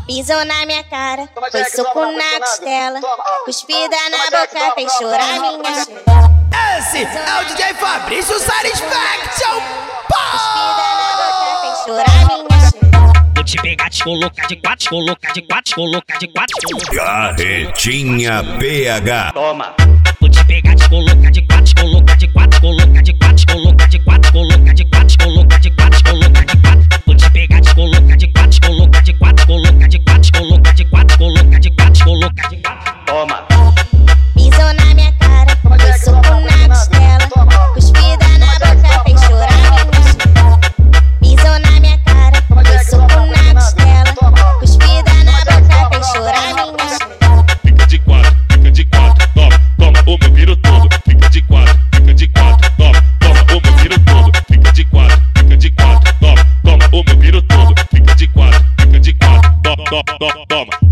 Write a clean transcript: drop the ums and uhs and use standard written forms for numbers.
Pisou na minha cara, foi soco na costela, cuspida na boca, fez chorar minha costela. Esse é o DJ Fabrício Satisfaction. Cuspida na boca, fez chorar minha costela. Vou te pegar, te colocar de quatro, te colocar de quatro, te colocar de quatro. Carretinha PH. Toma. Vou te pegar, te colocar de quatro, te colocar de quatro, te colocar de quatro, te colocar de quatro, colocar de quatro, colocar de quatro, colocar de quatro. Vou te pegar, te colocar de quatro, te colocar de quatro, colocar de quatro, colocar de quatro, colocar de quatro, colocar de quatro. Toma. Pisou na minha cara, foi soco na costela, cuspida na boca, fez chorar minha costela. Pisou na minha cara, foi soco na costela, cuspida na boca, fez chorar minha costela. Fica de quatro, toma, toma o meu viro todo. Fica de quatro, toma, toma o meu viro todo. Fica de quatro, toma, toma o meu viro todo. Fica de quatro, toma, toma, toma.